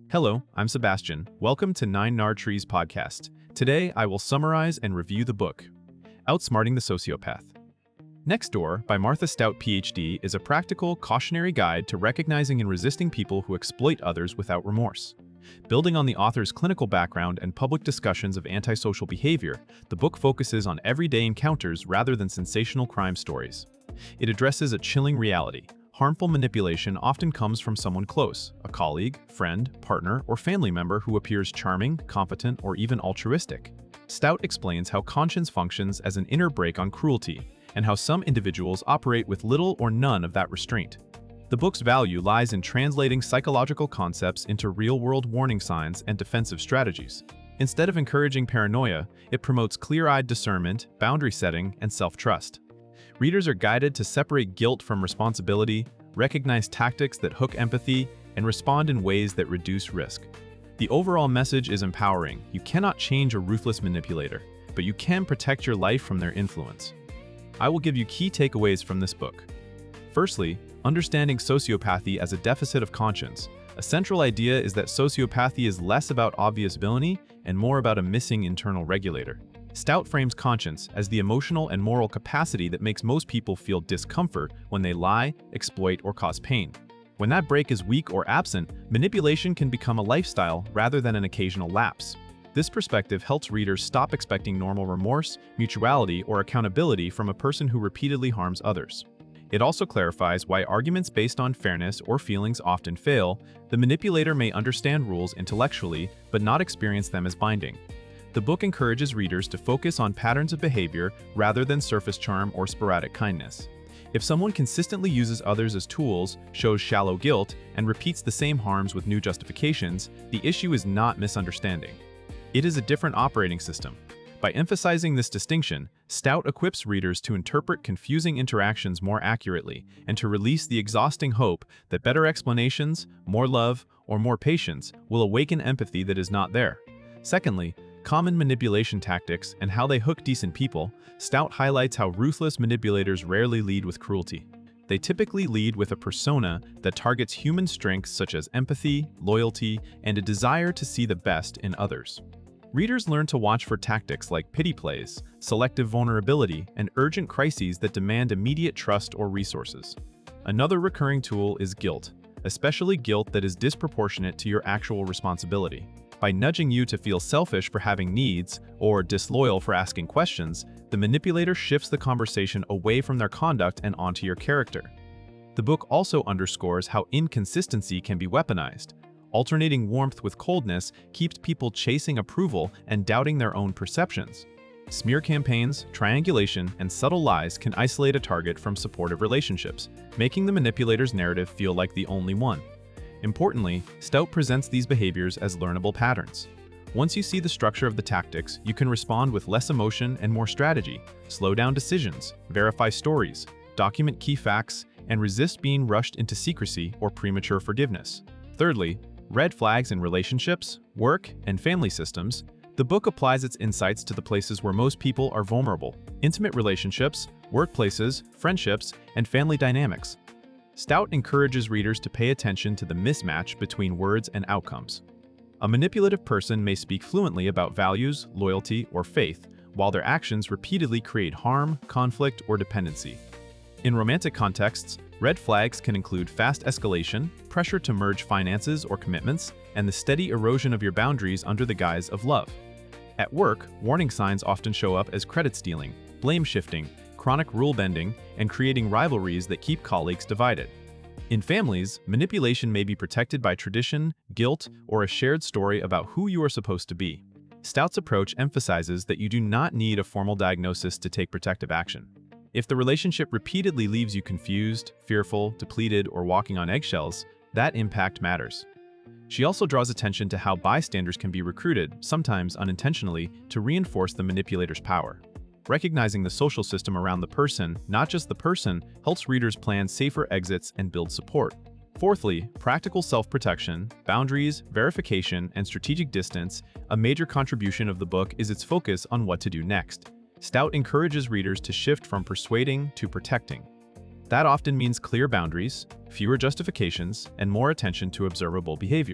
Hello, I'm Sebastian. Welcome to Nine Nar Trees podcast. Today, I will summarize and review the book, Outsmarting the Sociopath. Next Door by Martha Stout, PhD, is a practical, cautionary guide to recognizing and resisting people who exploit others without remorse. Building on the author's clinical background and public discussions of antisocial behavior, the book focuses on everyday encounters rather than sensational crime stories. It addresses a chilling reality. Harmful manipulation often comes from someone close, a colleague, friend, partner, or family member who appears charming, competent, or even altruistic. Stout explains how conscience functions as an inner brake on cruelty, and how some individuals operate with little or none of that restraint. The book's value lies in translating psychological concepts into real-world warning signs and defensive strategies. Instead of encouraging paranoia, it promotes clear-eyed discernment, boundary setting, and self-trust. Readers are guided to separate guilt from responsibility, recognize tactics that hook empathy, and respond in ways that reduce risk. The overall message is empowering. You cannot change a ruthless manipulator, but you can protect your life from their influence. I will give you key takeaways from this book. Firstly, understanding sociopathy as a deficit of conscience. A central idea is that sociopathy is less about obvious villainy and more about a missing internal regulator. Stout frames conscience as the emotional and moral capacity that makes most people feel discomfort when they lie, exploit, or cause pain. When that brake is weak or absent, manipulation can become a lifestyle rather than an occasional lapse. This perspective helps readers stop expecting normal remorse, mutuality, or accountability from a person who repeatedly harms others. It also clarifies why arguments based on fairness or feelings often fail. The manipulator may understand rules intellectually, but not experience them as binding. The book encourages readers to focus on patterns of behavior rather than surface charm or sporadic kindness. If someone consistently uses others as tools, shows shallow guilt, and repeats the same harms with new justifications, the issue is not misunderstanding. It is a different operating system. By emphasizing this distinction, Stout equips readers to interpret confusing interactions more accurately and to release the exhausting hope that better explanations, more love, or more patience will awaken empathy that is not there. Secondly, common manipulation tactics and how they hook decent people. Stout highlights how ruthless manipulators rarely lead with cruelty. They typically lead with a persona that targets human strengths such as empathy, loyalty, and a desire to see the best in others. Readers learn to watch for tactics like pity plays, selective vulnerability, and urgent crises that demand immediate trust or resources. Another recurring tool is guilt, especially guilt that is disproportionate to your actual responsibility. By nudging you to feel selfish for having needs or disloyal for asking questions, the manipulator shifts the conversation away from their conduct and onto your character. The book also underscores how inconsistency can be weaponized. Alternating warmth with coldness keeps people chasing approval and doubting their own perceptions. Smear campaigns, triangulation, and subtle lies can isolate a target from supportive relationships, making the manipulator's narrative feel like the only one. Importantly, Stout presents these behaviors as learnable patterns. Once you see the structure of the tactics, you can respond with less emotion and more strategy, slow down decisions, verify stories, document key facts, and resist being rushed into secrecy or premature forgiveness. Thirdly, red flags in relationships, work, and family systems. The book applies its insights to the places where most people are vulnerable: intimate relationships, workplaces, friendships, and family dynamics. Stout encourages readers to pay attention to the mismatch between words and outcomes. A manipulative person may speak fluently about values, loyalty, or faith, while their actions repeatedly create harm, conflict, or dependency. In romantic contexts, red flags can include fast escalation, pressure to merge finances or commitments, and the steady erosion of your boundaries under the guise of love. At work, warning signs often show up as credit stealing, blame shifting, chronic rule bending, and creating rivalries that keep colleagues divided. In families, manipulation may be protected by tradition, guilt, or a shared story about who you are supposed to be. Stout's approach emphasizes that you do not need a formal diagnosis to take protective action. If the relationship repeatedly leaves you confused, fearful, depleted, or walking on eggshells, that impact matters. She also draws attention to how bystanders can be recruited, sometimes unintentionally, to reinforce the manipulator's power. Recognizing the social system around the person, not just the person, helps readers plan safer exits and build support. Fourthly, practical self-protection, boundaries, verification, and strategic distance. A major contribution of the book is its focus on what to do next. Stout encourages readers to shift from persuading to protecting. That often means clear boundaries, fewer justifications, and more attention to observable behavior.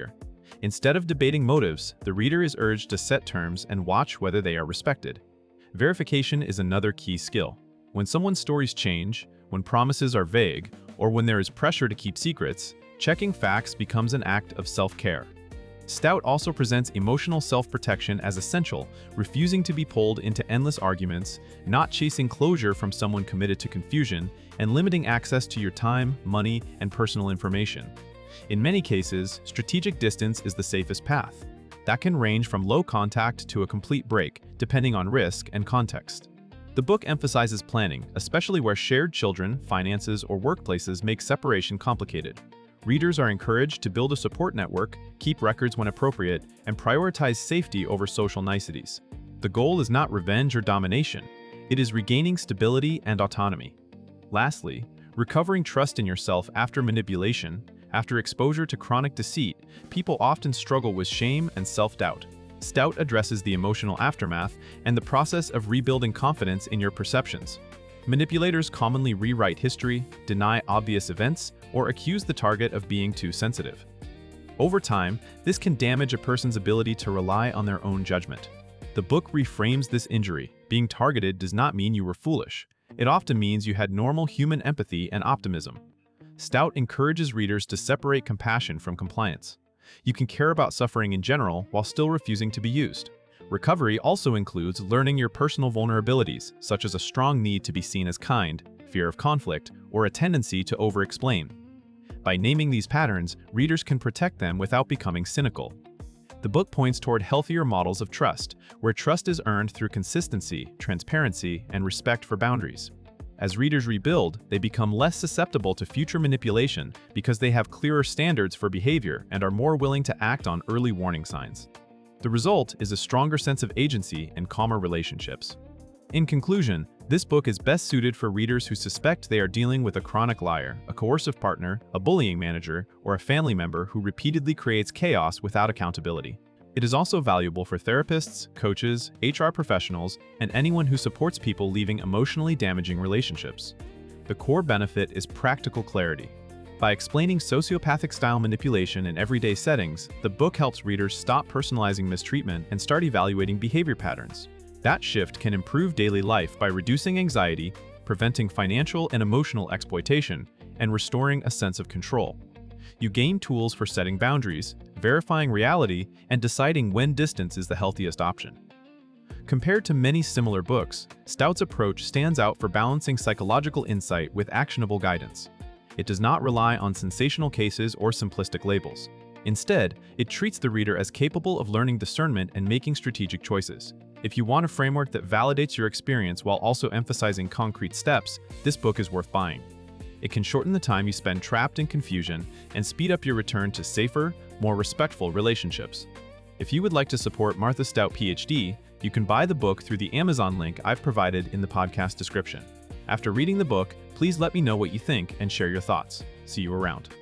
Instead of debating motives, the reader is urged to set terms and watch whether they are respected. Verification is another key skill. When someone's stories change, when promises are vague, or when there is pressure to keep secrets, checking facts becomes an act of self-care. Stout also presents emotional self-protection as essential, refusing to be pulled into endless arguments, not chasing closure from someone committed to confusion, and limiting access to your time, money, and personal information. In many cases, strategic distance is the safest path. That can range from low contact to a complete break, depending on risk and context. The book emphasizes planning, especially where shared children, finances, or workplaces make separation complicated. Readers are encouraged to build a support network, keep records when appropriate, and prioritize safety over social niceties. The goal is not revenge or domination. It is regaining stability and autonomy. Lastly, recovering trust in yourself after manipulation. After exposure to chronic deceit, people often struggle with shame and self-doubt. Stout addresses the emotional aftermath and the process of rebuilding confidence in your perceptions. Manipulators commonly rewrite history, deny obvious events, or accuse the target of being too sensitive. Over time, this can damage a person's ability to rely on their own judgment. The book reframes this injury. Being targeted does not mean you were foolish. It often means you had normal human empathy and optimism. Stout encourages readers to separate compassion from compliance. You can care about suffering in general while still refusing to be used. Recovery also includes learning your personal vulnerabilities, such as a strong need to be seen as kind, fear of conflict, or a tendency to over-explain. By naming these patterns, readers can protect them without becoming cynical. The book points toward healthier models of trust, where trust is earned through consistency, transparency, and respect for boundaries. As readers rebuild, they become less susceptible to future manipulation because they have clearer standards for behavior and are more willing to act on early warning signs. The result is a stronger sense of agency and calmer relationships. In conclusion, this book is best suited for readers who suspect they are dealing with a chronic liar, a coercive partner, a bullying manager, or a family member who repeatedly creates chaos without accountability. It is also valuable for therapists, coaches, HR professionals, and anyone who supports people leaving emotionally damaging relationships. The core benefit is practical clarity. By explaining sociopathic-style manipulation in everyday settings, the book helps readers stop personalizing mistreatment and start evaluating behavior patterns. That shift can improve daily life by reducing anxiety, preventing financial and emotional exploitation, and restoring a sense of control. You gain tools for setting boundaries, verifying reality, and deciding when distance is the healthiest option. Compared to many similar books, Stout's approach stands out for balancing psychological insight with actionable guidance. It does not rely on sensational cases or simplistic labels. Instead, it treats the reader as capable of learning discernment and making strategic choices. If you want a framework that validates your experience while also emphasizing concrete steps, this book is worth buying. It can shorten the time you spend trapped in confusion and speed up your return to safer, more respectful relationships. If you would like to support Martha Stout, PhD, you can buy the book through the Amazon link I've provided in the podcast description. After reading the book, please let me know what you think and share your thoughts. See you around.